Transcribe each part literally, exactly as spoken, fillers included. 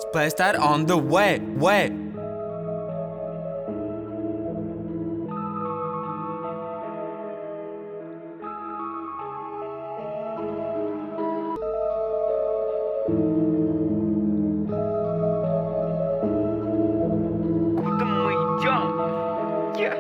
Splash on the way, way. Куда мы идем? Yeah.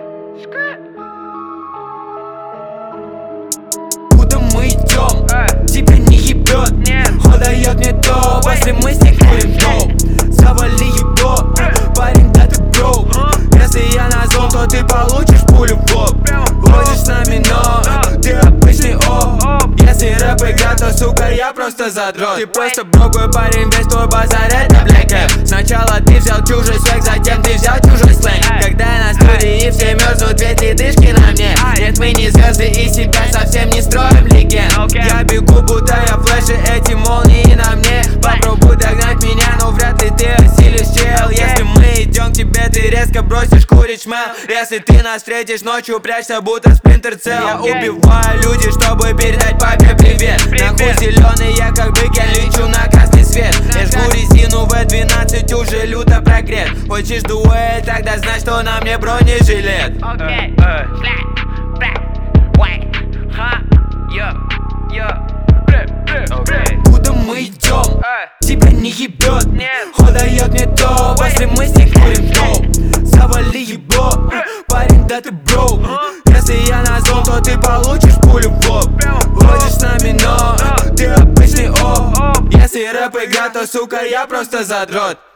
Куда мы идем? Э. Тебя не ебет? Нет. Он дает мне то, после мы с ней курим доп. Завали его, парень, да ты бро. Если я на зон, то ты получишь пулю в лоб. Ходишь с нами, но ты обычный оп. Если рэп игра, то, сука, я просто задрот. Ты просто броговый парень, весь твой базар, это Black Cap. Сначала ты взял чужой свек, затем ты взял чужой сленг. Когда я на студии и все мерзнут, ведь ледышки на мне. Нет, мы не звезды и себя совсем не строим легенд. Я бегу, будто я флеши, эти молнии на мне. Попробуй догнать меня, но вряд ли ты осилишь, чел. Если мы идем к тебе, ты резко бросишь курить шмел. Если ты нас встретишь ночью, прячься, будто Splinter Cell. Я убиваю люди, чтобы передать папе привет. Нахуй зеленый, я как бы я лечу на красный свет. Я жгу резину в двенадцать, уже люто прогрет. Хочешь дуэль, тогда знай, что на мне бронежилет. Окей. Куда мы идем? Тебя не ебет? Нет. Он дает мне то, после мы с ней курим доп. Завали его, парень, да ты бро. Если я на зон, то ты получишь пулю в лоб. Ходишь с нами, но ты обычный оп. Если рэп игра, то, сука, я просто задрот.